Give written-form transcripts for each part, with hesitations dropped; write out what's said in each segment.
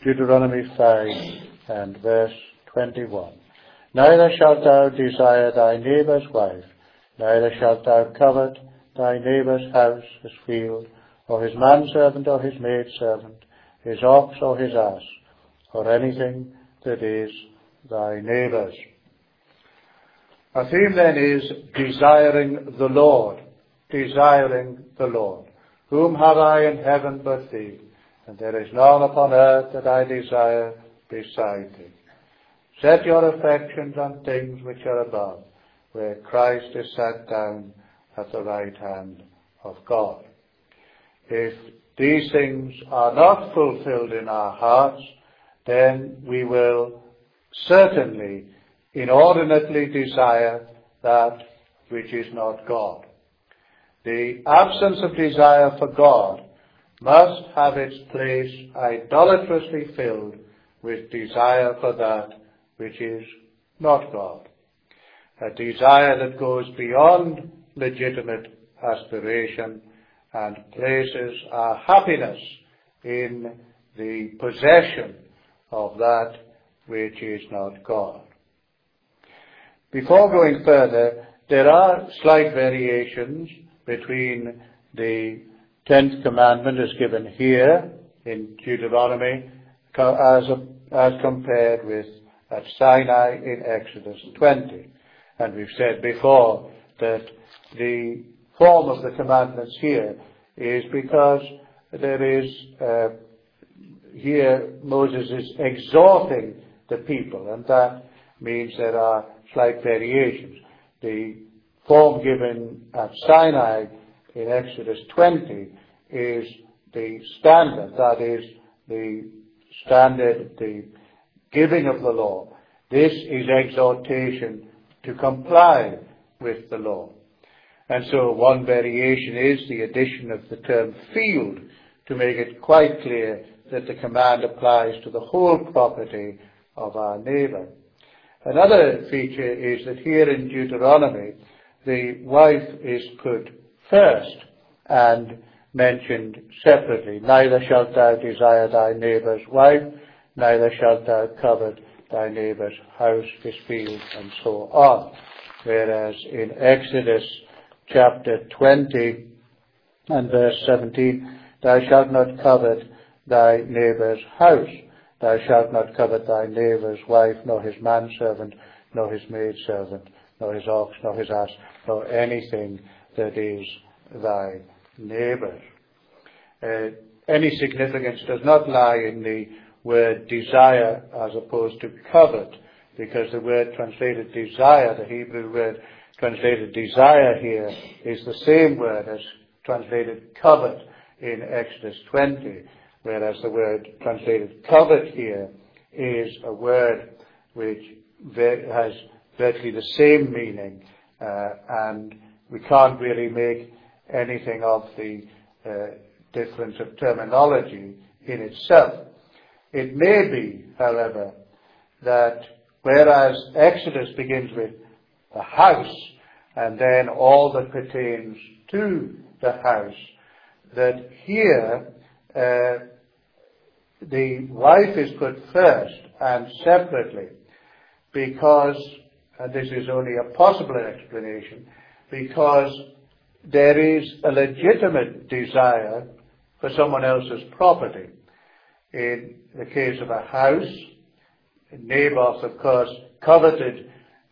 Deuteronomy 5 and verse 21. Neither shalt thou desire thy neighbour's wife, neither shalt thou covet thy neighbour's house, his field, or his manservant or his maidservant, his ox or his ass, or anything that is thy neighbour's. Our theme then is desiring the Lord, desiring the Lord. Whom have I in heaven but thee? And there is none upon earth that I desire beside thee. Set your affections on things which are above, where Christ is sat down at the right hand of God. If these things are not fulfilled in our hearts, then we will certainly inordinately desire that which is not God. The absence of desire for God must have its place idolatrously filled with desire for that which is not God. A desire that goes beyond legitimate aspiration and places our happiness in the possession of that which is not God. Before going further, there are slight variations between the 10th commandment as given here in Deuteronomy as compared with at Sinai in Exodus 20. And we've said before that the form of the commandments here is because there is here Moses is exhorting the people, and that means there are slight variations. The form given at Sinai in Exodus 20 is the standard, that is the standard, the giving of the law. This is exhortation to comply with the law. And so one variation is the addition of the term field to make it quite clear that the command applies to the whole property of our neighbour. Another feature is that here in Deuteronomy, the wife is put first and mentioned separately. Neither shalt thou desire thy neighbour's wife, neither shalt thou covet thy neighbour's house, his field, and so on. Whereas in Exodus chapter 20 and verse 17, thou shalt not covet thy neighbour's house. Thou shalt not covet thy neighbour's wife, nor his manservant, nor his maidservant, nor his ox, nor his ass, nor anything that is thy neighbour's. Any significance does not lie in the word desire as opposed to covet, because the word translated desire, the Hebrew word translated desire here, is the same word as translated covet in Exodus 20. Whereas the word translated covet here is a word which has virtually the same meaning, and we can't really make anything of the difference of terminology in itself. It may be, however, that whereas Exodus begins with the house and then all that pertains to the house, that here the wife is put first and separately because, and this is only a possible explanation, because there is a legitimate desire for someone else's property. In the case of a house, Naboth, of course, coveted,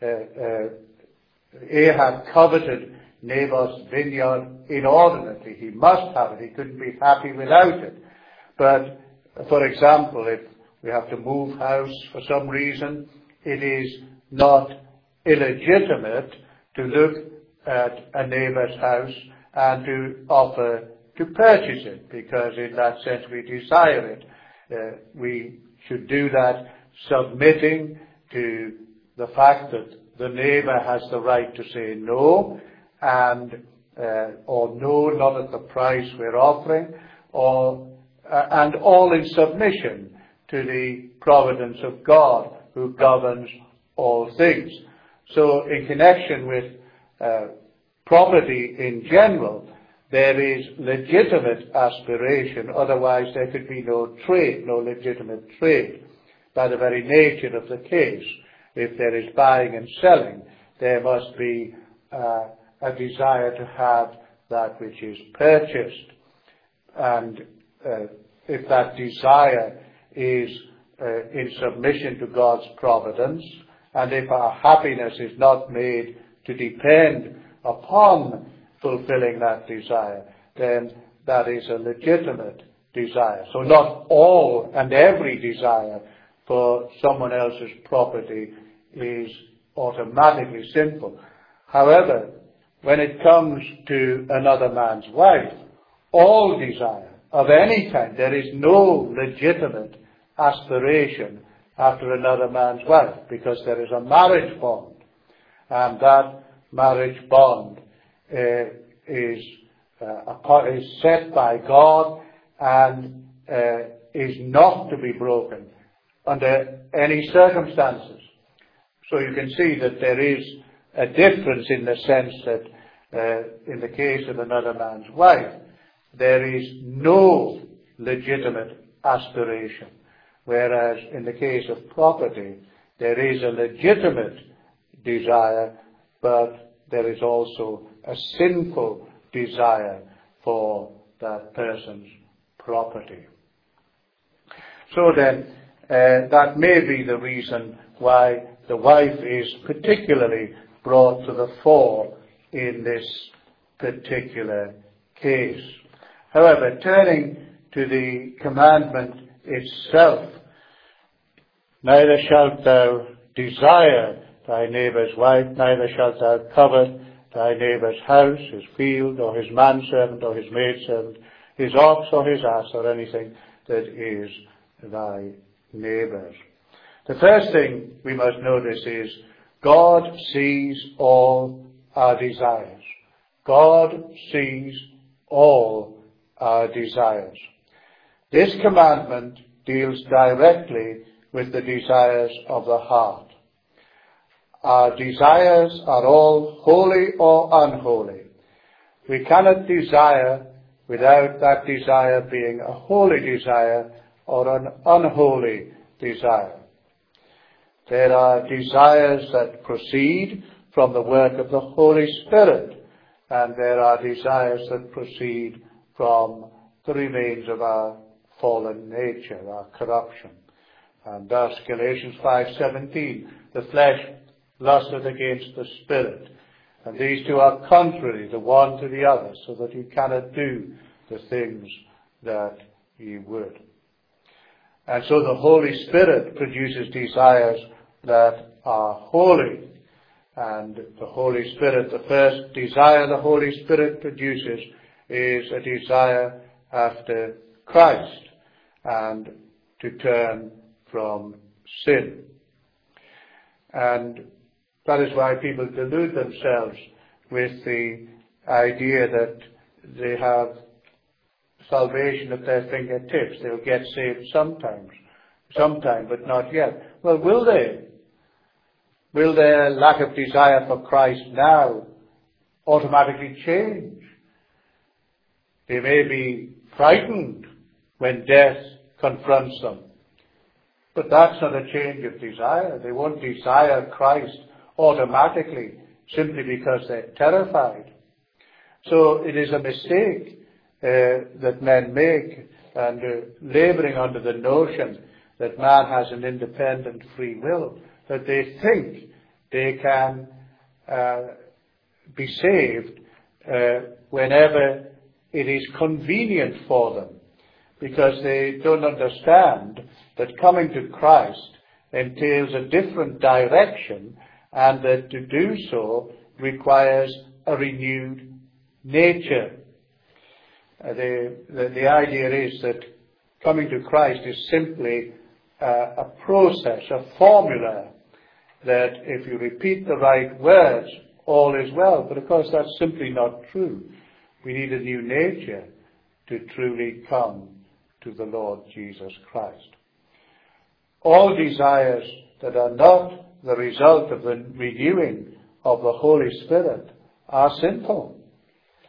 Ahab coveted Naboth's vineyard inordinately. He must have it. He couldn't be happy without it. But, for example, if we have to move house for some reason, it is not illegitimate to look at a neighbour's house and to offer to purchase it, because in that sense we desire it. We should do that submitting to the fact that the neighbour has the right to say no, and or no, not at the price we're offering, and all in submission to the providence of God who governs all things. So in connection with property in general, there is legitimate aspiration, otherwise there could be no trade, no legitimate trade. By the very nature of the case, if there is buying and selling, there must be a desire to have that which is purchased. And if that desire is in submission to God's providence, and if our happiness is not made to depend upon fulfilling that desire, then that is a legitimate desire. So not all and every desire for someone else's property is automatically sinful. However, when it comes to another man's wife, all desire of any kind, there is no legitimate aspiration after another man's wife, because there is a marriage bond, and that marriage bond is set by God and is not to be broken under any circumstances. So you can see that there is a difference in the sense that in the case of another man's wife, there is no legitimate aspiration, whereas in the case of property, there is a legitimate desire, but there is also a sinful desire for that person's property. So then, that may be the reason why the wife is particularly brought to the fore in this particular case. However, turning to the commandment itself, neither shalt thou desire thy neighbour's wife, neither shalt thou covet thy neighbour's house, his field, or his manservant, or his maidservant, his ox, or his ass, or anything that is thy neighbour's. The first thing we must notice is God sees all our desires. God sees all our desires. This commandment deals directly with the desires of the heart. Our desires are all holy or unholy. We cannot desire without that desire being a holy desire or an unholy desire. There are desires that proceed from the work of the Holy Spirit, and there are desires that proceed from the remains of our fallen nature, our corruption. And thus, Galatians 5:17, the flesh lusteth against the Spirit. And these two are contrary, the one to the other, so that you cannot do the things that ye would. And so the Holy Spirit produces desires that are holy. And the Holy Spirit, the first desire the Holy Spirit produces is a desire after Christ and to turn from sin. And that is why people delude themselves with the idea that they have salvation at their fingertips. They'll get saved sometime, but not yet. Well, will they? Will their lack of desire for Christ now automatically change? They may be frightened when death confronts them, but that's not a change of desire. They won't desire Christ automatically simply because they're terrified. So it is a mistake that men make, and labouring under the notion that man has an independent free will, that they think they can be saved whenever it is convenient for them, because they don't understand that coming to Christ entails a different direction, and that to do so requires a renewed nature. The idea is that coming to Christ is simply a process, a formula, that if you repeat the right words, all is well. But of course that's simply not true. We need a new nature to truly come to the Lord Jesus Christ. All desires that are not the result of the renewing of the Holy Spirit are sinful.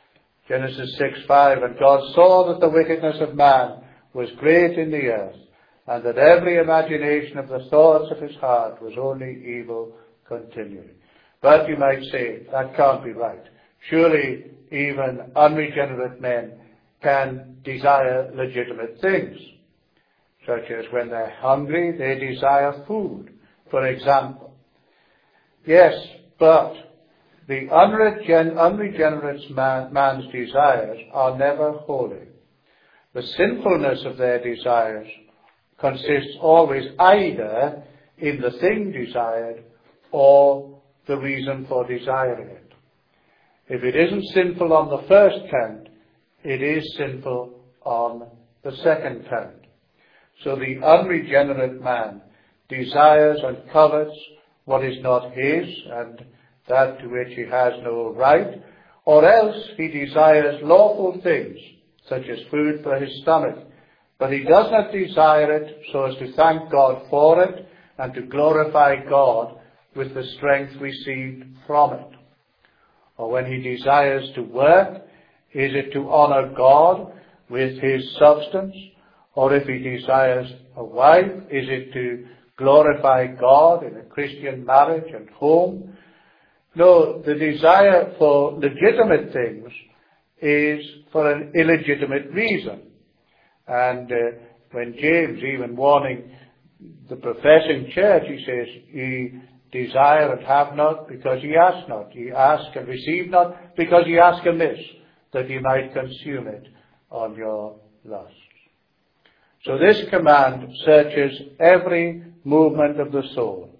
Genesis 6:5, and God saw that the wickedness of man was great in the earth, and that every imagination of the thoughts of his heart was only evil continually. But you might say, that can't be right. Surely even unregenerate men can desire legitimate things, such as when they're hungry, they desire food, for example. Yes, but the unregenerate man's desires are never holy. The sinfulness of their desires consists always either in the thing desired or the reason for desiring it. If it isn't sinful on the first count, it is sinful on the second count. So the unregenerate man desires and covets what is not his and that to which he has no right, or else he desires lawful things, such as food for his stomach, but he does not desire it so as to thank God for it and to glorify God with the strength received from it. Or when he desires to work, is it to honor God with his substance? Or if he desires a wife, is it to glorify God in a Christian marriage and home? No, the desire for legitimate things is for an illegitimate reason. And when James, even warning the professing church, he says, ye desire and have not because ye ask not. Ye ask and receive not because ye ask amiss, that ye might consume it on your lusts. So this command searches every movement of the soul.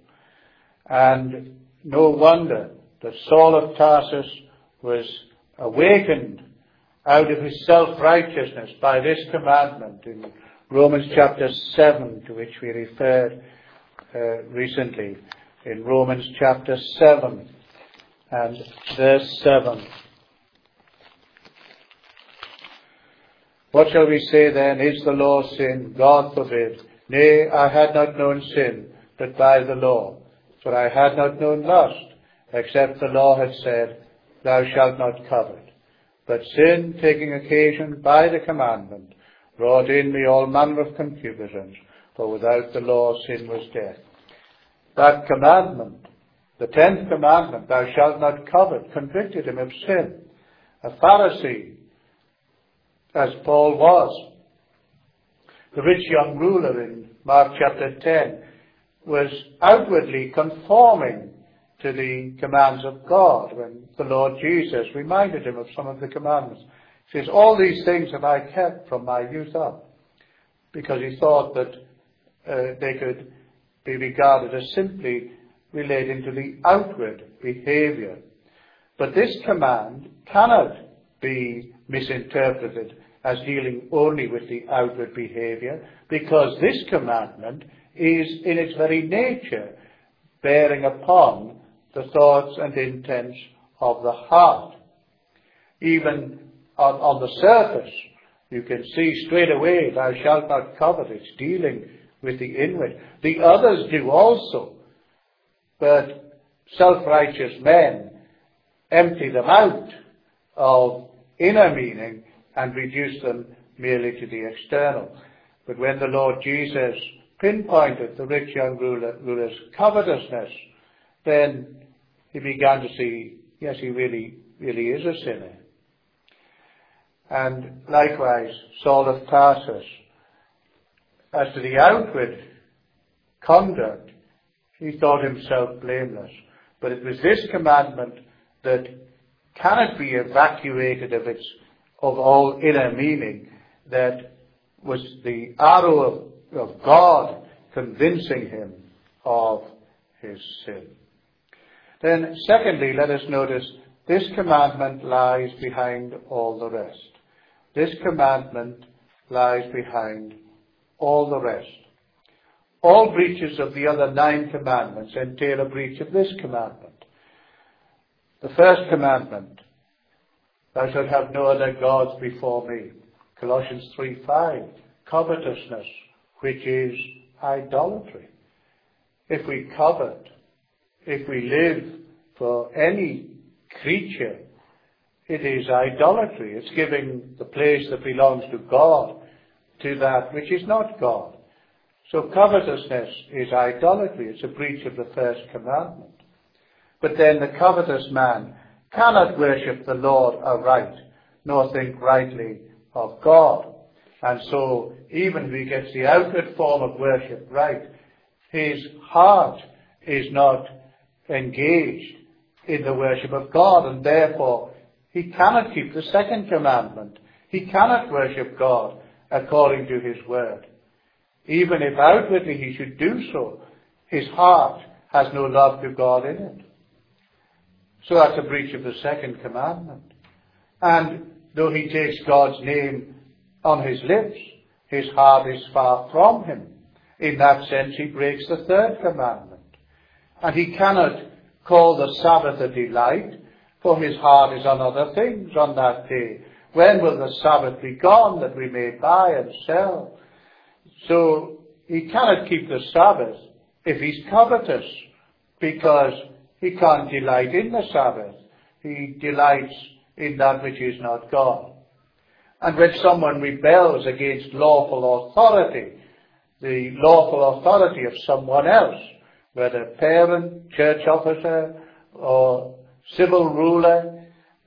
And no wonder that Saul of Tarsus was awakened out of his self-righteousness by this commandment in Romans chapter 7, to which we referred recently. In Romans chapter 7 and verse 7. What shall we say then? Is the law sin? God forbid. Nay, I had not known sin, but by the law. For I had not known lust, except the law had said, thou shalt not covet. But sin, taking occasion by the commandment, wrought in me all manner of concupiscence, for without the law sin was death. That commandment, the 10th commandment, thou shalt not covet, convicted him of sin. A Pharisee, as Paul was, the rich young ruler in Mark chapter 10, was outwardly conforming to the commands of God when the Lord Jesus reminded him of some of the commandments. He says, all these things have I kept from my youth up, because he thought that they could be regarded as simply relating to the outward behavior. But this command cannot be misinterpreted as dealing only with the outward behavior, because this commandment is in its very nature bearing upon the thoughts and intents of the heart. Even on the surface, you can see straight away, thou shalt not covet. It's dealing with the inward. The others do also, but self-righteous men empty them out of inner meaning and reduce them merely to the external. But when the Lord Jesus pinpointed the rich young ruler's covetousness, then he began to see, yes, he really is a sinner. And likewise, Saul of Tarsus, as to the outward conduct, he thought himself blameless. But it was this commandment that cannot be evacuated of all inner meaning, that was the arrow of God convincing him of his sin. Then, secondly, let us notice this commandment lies behind all the rest. This commandment lies behind all the rest. All breaches of the other 9 commandments entail a breach of this commandment. The first commandment, thou shalt have no other gods before me. Colossians 3:5, covetousness, which is idolatry. If we covet, if we live for any creature it is idolatry. It's giving the place that belongs to God to that which is not God. So covetousness is idolatry. It's a breach of the first commandment. But then the covetous man cannot worship the Lord aright, nor think rightly of God. And so, even if he gets the outward form of worship right, his heart is not engaged in the worship of God, and therefore he cannot keep the second commandment. He cannot worship God according to his word. Even if outwardly he should do so, his heart has no love to God in it. So that's a breach of the second commandment. And though he takes God's name on his lips, his heart is far from him. In that sense, he breaks the third commandment. And he cannot call the Sabbath a delight, for his heart is on other things on that day. When will the Sabbath be gone that we may buy and sell? So he cannot keep the Sabbath if he's covetous, because he can't delight in the Sabbath. He delights in that which is not God. And when someone rebels against lawful authority, the lawful authority of someone else, whether parent, church officer, or civil ruler,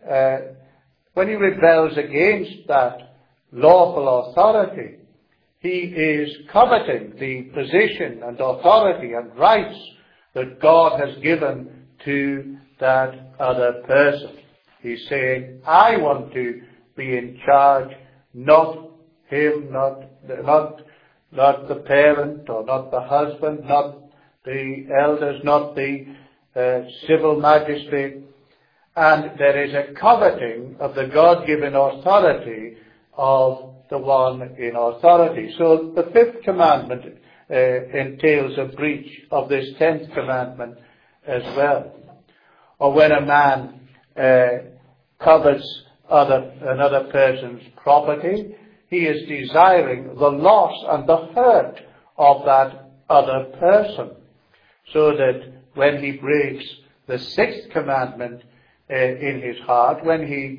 when he rebels against that lawful authority, he is coveting the position and authority and rights that God has given to that other person. He's saying, I want to be in charge, not him, not the parent, or not the husband, not the elders, not the civil magistrate. And there is a coveting of the God-given authority of the one in authority. So the fifth commandment entails a breach of this 10th commandment as well. Or when a man covets another person's property, he is desiring the loss and the hurt of that other person. So that when he breaks the 6th commandment in his heart, when he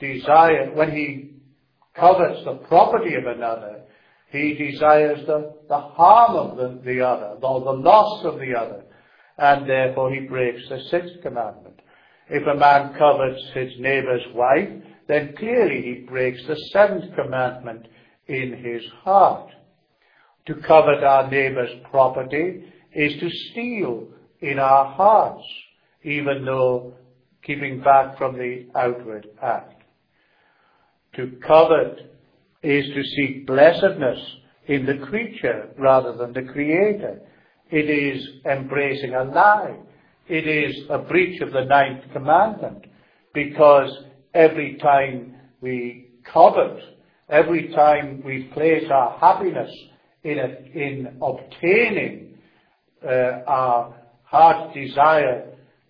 covets the property of another, he desires the harm of the other, or the loss of the other, and therefore he breaks the 6th commandment. If a man covets his neighbour's wife, then clearly he breaks the 7th commandment in his heart. To covet our neighbour's property is to steal in our hearts, even though keeping back from the outward act. To covet is to seek blessedness in the creature rather than the Creator. It is embracing a lie. It is a breach of the 9th commandment, because every time we covet, every time we place our happiness in obtaining our heart's desire,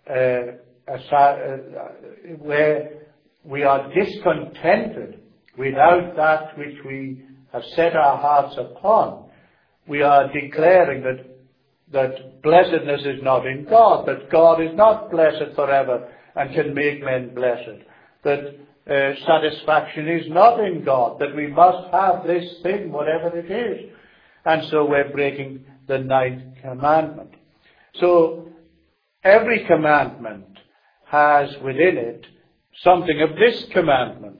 where we are discontented without that which we have set our hearts upon, we are declaring that blessedness is not in God, that God is not blessed forever and can make men blessed, that satisfaction is not in God, that we must have this thing, whatever it is. And so we're breaking the 9th commandment. So every commandment has within it something of this commandment.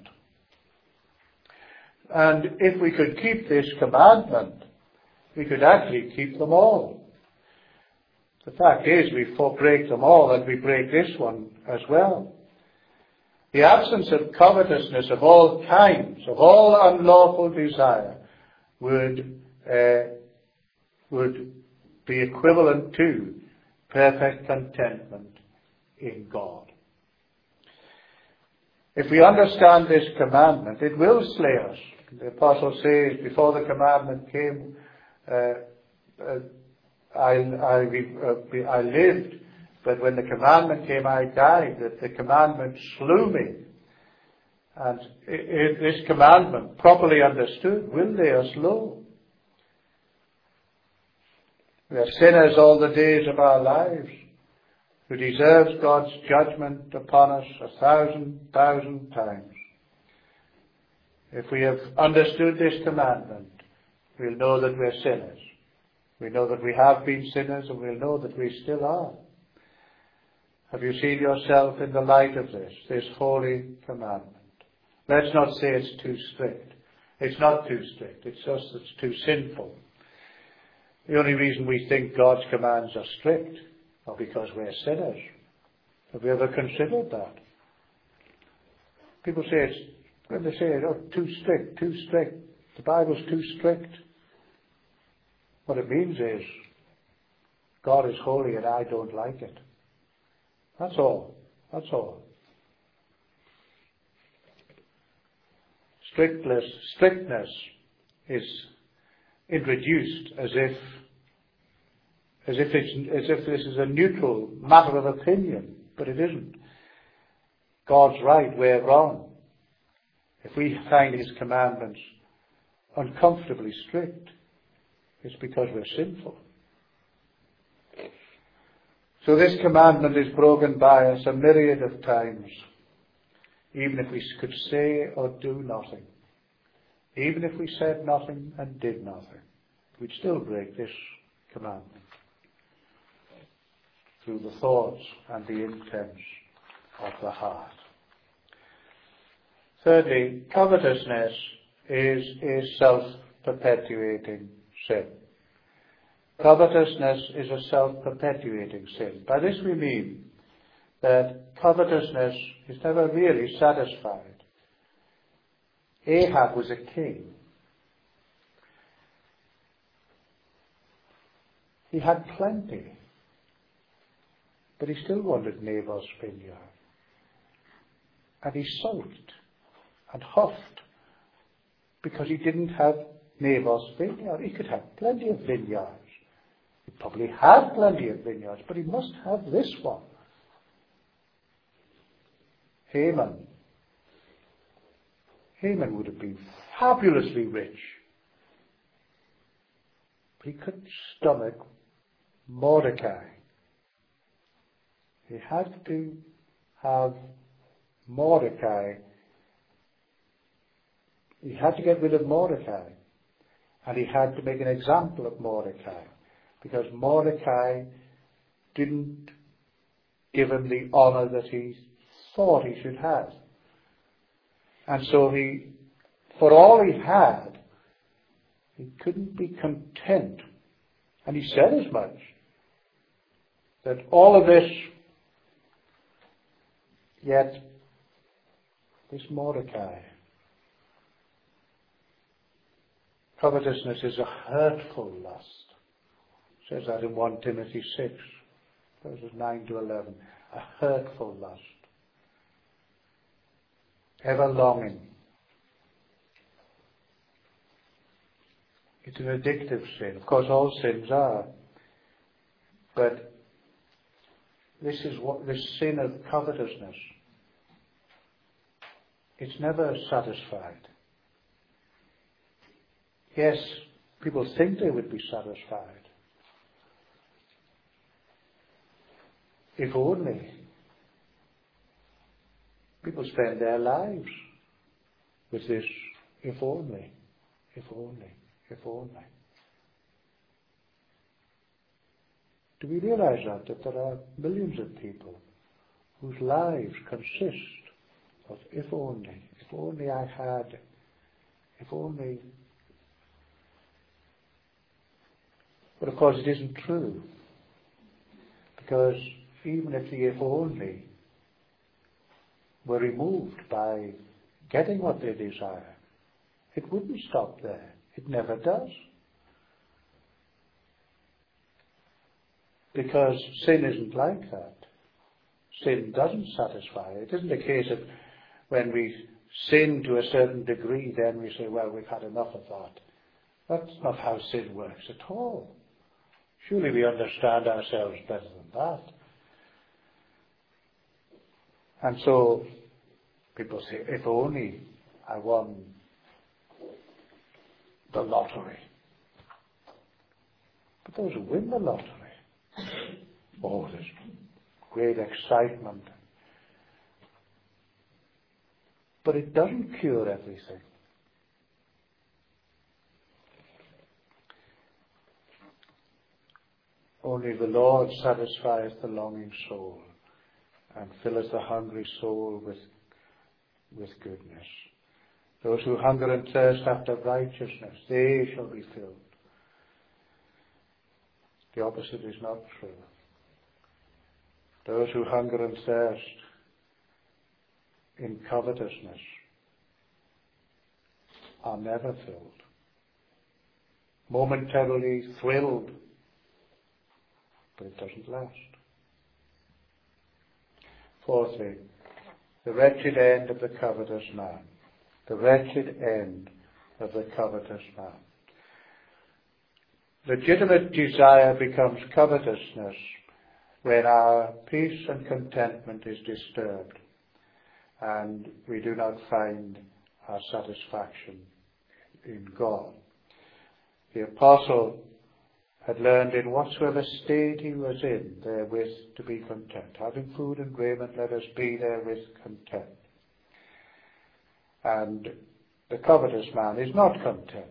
And if we could keep this commandment, we could actually keep them all. The fact is, we break them all, and we break this one as well. The absence of covetousness of all kinds, of all unlawful desire, would be equivalent to perfect contentment in God. If we understand this commandment, it will slay us. The apostle says, before the commandment came, I lived, but when the commandment came, I died. That the commandment slew me. And this commandment, properly understood, will lay us low. We are sinners all the days of our lives. who deserves God's judgment upon us 1,000,000 times. If we have understood this commandment, we'll know that we're sinners. We know that we have been sinners, and we'll know that we still are. Have you seen yourself in the light of this holy commandment? Let's not say it's too strict. It's not too strict. It's just it's too sinful. The only reason we think God's commands are strict are because we're sinners. Have you ever considered that? People say when they say, oh, too strict, the Bible's too strict. What it means is, God is holy and I don't like it. That's all. That's all. Strictness is introduced as if this is a neutral matter of opinion, but it isn't. God's right, we're wrong. If we find His commandments uncomfortably strict, it's because we're sinful. So this commandment is broken by us a myriad of times, even if we could say or do nothing. Even if we said nothing and did nothing, we'd still break this commandment through the thoughts and the intents of the heart. Thirdly, covetousness is a self-perpetuating sin. Covetousness is a self-perpetuating sin. By this we mean that covetousness is never really satisfied. Ahab was a king. He had plenty, but he still wanted Nabal's vineyard. And he sulked and huffed because he didn't have Nabal's vineyard. He could have plenty of vineyards. He probably had plenty of vineyards, but he must have this one. Haman would have been fabulously rich, but he couldn't stomach Mordecai. He had to have Mordecai. He had to get rid of Mordecai, and he had to make an example of Mordecai, because Mordecai didn't give him the honor that he thought he should have. And so for all he had, he couldn't be content. And he said as much, that all of this, yet this Mordecai. Covetousness is a hurtful lust. It says that in 1 Timothy 6, verses 9 to 11. A hurtful lust. Ever longing. It's an addictive sin. Of course, all sins are. But this sin of covetousness, it's never satisfied. Yes, people think they would be satisfied. If only. People spend their lives with this, if only, if only, if only. Do we realize that there are millions of people whose lives consist of if only I had, if only. But of course it isn't true, because even if the if only were removed by getting what they desire, it wouldn't stop there. It never does. Because sin isn't like that. Sin doesn't satisfy. It isn't a case of when we sin to a certain degree, then we say, well, we've had enough of that. That's not how sin works at all. Surely we understand ourselves better than that. And so people say, if only I won the lottery. But those who win the lottery, oh, there's great excitement. But it doesn't cure everything. Only the Lord satisfieth the longing soul and filleth the hungry soul with goodness. Those who hunger and thirst after righteousness, they shall be filled. The opposite is not true. Those who hunger and thirst in covetousness are never filled. Momentarily thrilled, but it doesn't last. Fourthly, the wretched end of the covetous man. The wretched end of the covetous man. Legitimate desire becomes covetousness when our peace and contentment is disturbed and we do not find our satisfaction in God. The apostle had learned in whatsoever state he was in therewith to be content. Having food and raiment, let us be therewith content. And the covetous man is not content.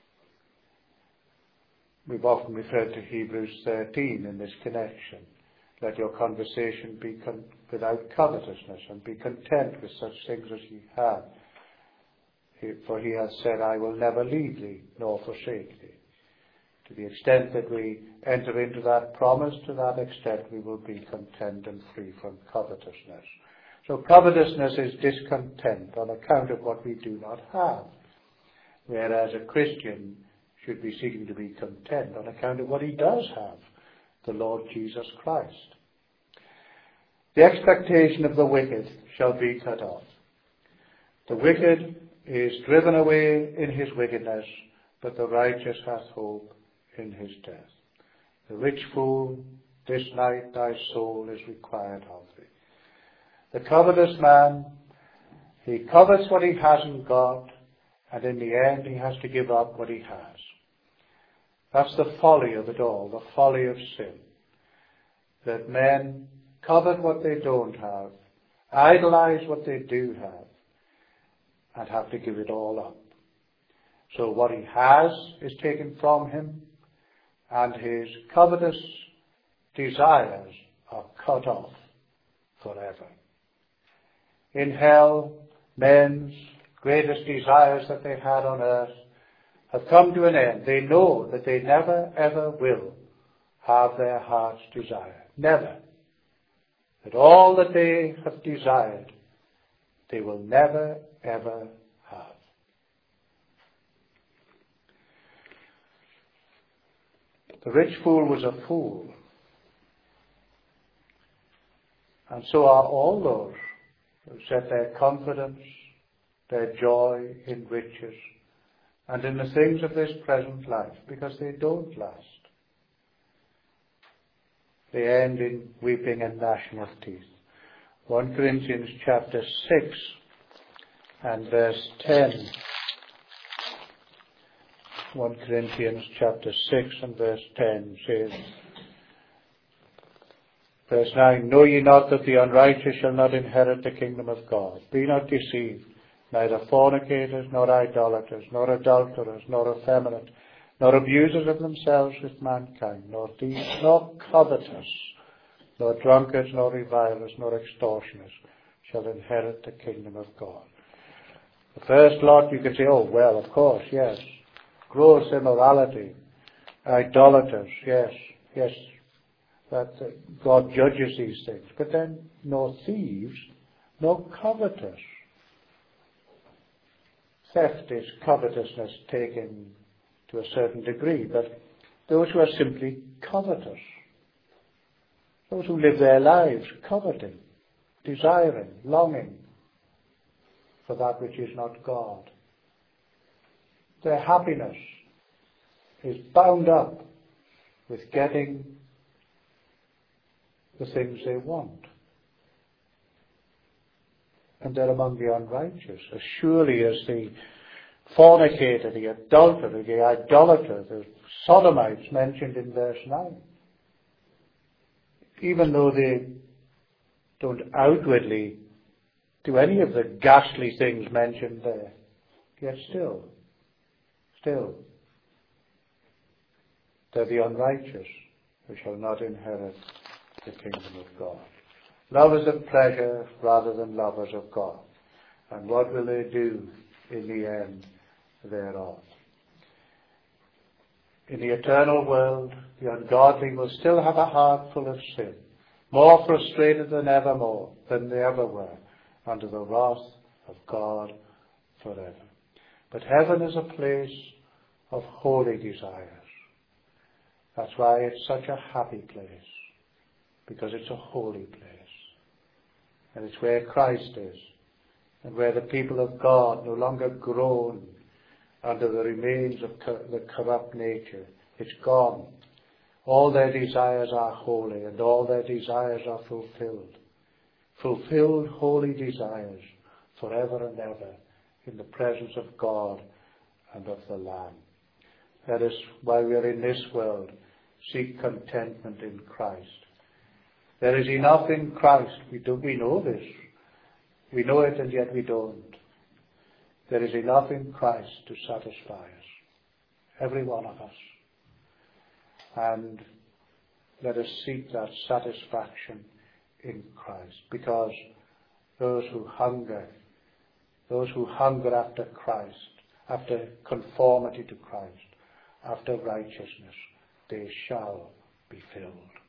We've often referred to Hebrews 13 in this connection. Let your conversation be without covetousness, and be content with such things as ye have. For he hath said, I will never leave thee nor forsake thee. To the extent that we enter into that promise, to that extent we will be content and free from covetousness. So covetousness is discontent on account of what we do not have, whereas a Christian should be seeking to be content on account of what he does have, the Lord Jesus Christ. The expectation of the wicked shall be cut off. The wicked is driven away in his wickedness, but the righteous hath hope in his death. The rich fool, this night thy soul is required of thee. The covetous man, he covets what he hasn't got, and in the end he has to give up what he has. That's the folly of it all, the folly of sin. That men covet what they don't have, idolize what they do have, and have to give it all up. So what he has is taken from him, and his covetous desires are cut off forever. In hell, men's greatest desires that they had on earth have come to an end. They know that they never ever will have their heart's desire. Never. That all that they have desired, they will never ever have. The rich fool was a fool. And so are all those who set their confidence, their joy in riches and in the things of this present life, because they don't last. They end in weeping and gnashing of teeth. 1 Corinthians chapter 6 and verse 10. 1 Corinthians chapter 6 and verse 10 says, verse 9, know ye not that the unrighteous shall not inherit the kingdom of God? Be not deceived. Neither fornicators, nor idolaters, nor adulterers, nor effeminate, nor abusers of themselves with mankind, nor thieves, nor covetous, nor drunkards, nor revilers, nor extortioners shall inherit the kingdom of God. The first lot you could say, oh, well, of course, yes. Gross immorality, idolaters, yes, that God judges these things. But then no thieves, no covetous. Theft is covetousness taken to a certain degree, but those who are simply covetous, those who live their lives coveting, desiring, longing for that which is not God. Their happiness is bound up with getting the things they want. And they're among the unrighteous, as surely as the fornicator, the adulterer, the idolater, the sodomites mentioned in verse 9. Even though they don't outwardly do any of the ghastly things mentioned there, yet still, they're the unrighteous who shall not inherit the kingdom of God. Lovers of pleasure rather than lovers of God. And what will they do in the end thereof? In the eternal world, the ungodly will still have a heart full of sin, more frustrated than they ever were, under the wrath of God forever. But heaven is a place of holy desires. That's why it's such a happy place, because it's a holy place. And it's where Christ is, and where the people of God no longer groan under the remains of the corrupt nature. It's gone. All their desires are holy, and all their desires are fulfilled. Fulfilled holy desires forever and ever in the presence of God and of the Lamb. That is why we are in this world. Seek contentment in Christ. There is enough in Christ. We know this. We know it, and yet we don't. There is enough in Christ to satisfy us, every one of us. And let us seek that satisfaction in Christ, because those who hunger after Christ, after conformity to Christ, after righteousness, they shall be filled.